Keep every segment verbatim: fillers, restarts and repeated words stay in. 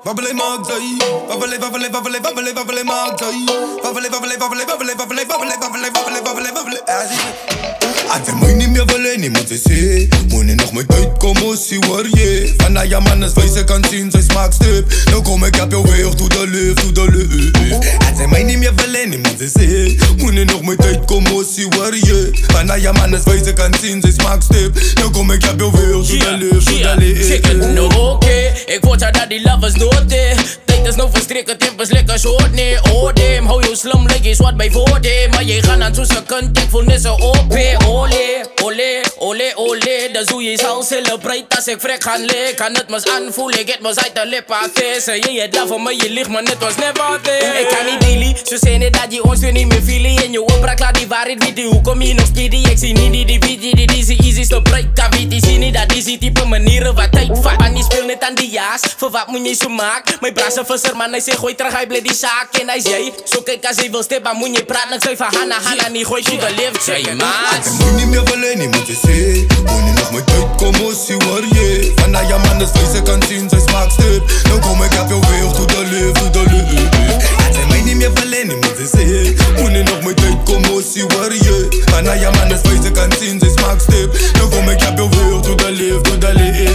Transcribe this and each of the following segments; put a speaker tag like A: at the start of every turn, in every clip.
A: Wabbele maakt zij. Wabbele, wabbele, wabbele, wabbele, wabbele maakt zij. Wabbele, wabbele, wabbele, wabbele, wabbele, wabbele, wabbele, wabbele, wabbele, wabbele. Als je mij niet meer willen, niet moet je zien. Moet je nog met uitkomen, zie waar je. Van nou ja man, als wij ze kan zien, zij smaakt stip. Nou kom ik op jou weer, doe de lief, doe de lief. Als je mij niet meer willen, niet moet je zien. Moet je nog met uitkomen, zie waar je. Van nou ja man, als wij ze kan zien, zij smaakt stip. Nou kom ik op jou weer, doe de lief, doe de lief.
B: Check it, no oké. Ik word jou dat die lovers nooit deed. Tijd is nou verstrikken, tempers lekker short, nee, oh damn. Hou je slim, leg je zwart bij voordeel. Maar je gaat aan toe ze kunt, ik voel net zo op, ole, ole, ole, ole. Dus hoe je zal celebrate als ik vrek gaan liggen. Kan het mas aanvoelen, ik het mas uit de lippen vissen. Je het love van me, je ligt maar net was never there. Ik kan niet dealen, zo zijn het dat je ons weer niet meer feelen. En je opbraak laat die waarheid weten, hoe kom je nog speedy? Ik zie niet die die beat, die die easy easy stop break. Kaviti, zie niet dat easy type manieren wat tijd vat. Maar die speel net aan die jaas, voor wat moet je zo maken? Mijn braas een visser, man, hij zegt gooi terug, hij blijft die zaak. En hij zei, zo kijk als hij wil steppen, moet je praten. Ik zei van Hanna, Hanna, niet gooi je de lift, zeg maat.
A: Moet niet meer willen, niet moet je zien. Moet je nog met uitkomen, zie waar je. Van nou ja man, als wij ze kan zien, zij smaakt stip. Nou kom ik op jou weer, doe de lief, doe de lief. Als je mij niet meer willen, niet moet je zien. Moet je nog met uitkomen, zie waar je. Van nou ja man, als wij ze kan zien, zij smaakt stip. Nou kom ik op jou weer, doe de lief, doe de lief.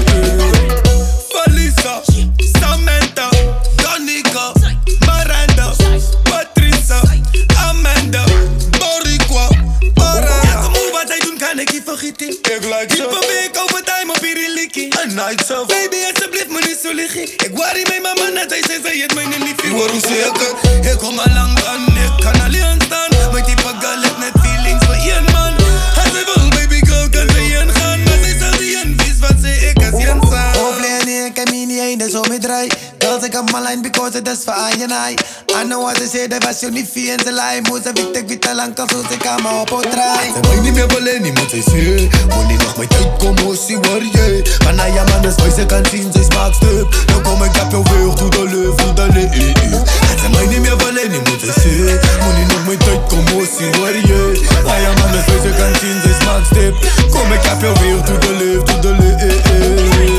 A: Valisa, Samantha, Donica, Miranda, Patricia, Amanda, Boricua, Para. Ja, kom op, wat hij doen kan ik niet vergeten. Ik like zo. Keep a week over time op hier in Likkie. Een night zo. Baby, alsjeblieft me niet zo liggen. Ik worry mijn mama net, hij zei zij het mij niet liefie. Waarom zeg ik het? Ik kom al lang aan, ik kan alleen staan. Mijn type girl heeft net feelings voor één man. Als zij wil, baby girl, kan zij heen gaan. Maar zij zal die een vies, wat zei ik als jen staan.
C: Ik kan me niet heen, zo met draai. Girls, ik heb mijn line because it is for I and I. I know what they say, dat was je niet via in zijn lijn. Moest ik weet, ik weet al lang, als ik aan me op het draai.
A: Ze mij niet meer willen, niet moet je zien. Moet je nog met uitkomen, zie waar je. Van nou ja man, als wij ze kan zien, zij smaakt stip. Nou kom ik op jou weer, doe de lief, doe de lief. Ze mij niet meer willen, niet moet je zien. Moet je nog met uitkomen, zie waar je. Nou ja man, als wij ze kan zien, zij smaakt stip. Kom ik op jou weer, doe de lief, doe de lief.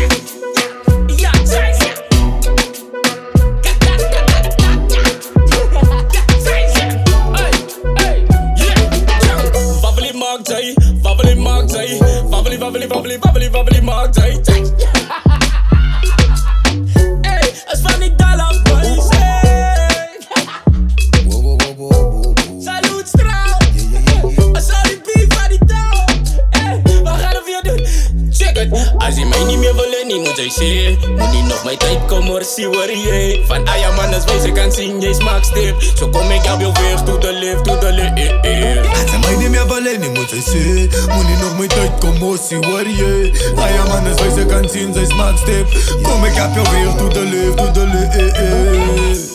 B: Wabbly maakt zij, wabbly, wabbly, wabbly, wabbly, wabbly maakt zij. Hey, als van die dollar boys, hey. Salut straal, als al die beef van die touw. Hey, wat gaan we weer doen? Check it. Als je mij niet meer wil en niet moet hij zien. Moet niet nog mijn tijd komen, zie waar je. Van ah ja man, als wij ze kan zien, jij smaakt stip. Zo kom ik op jou weer, doe de lift, doe de lift.
A: Als je mij niet meer wil en niet moet hij zien. Moet niet nog mijn tijd komen, zie waar je. Ah ja man, als wij ze kan zien, zij smaakt stip. Kom ik op jou weer, doe de lift, doe de lift.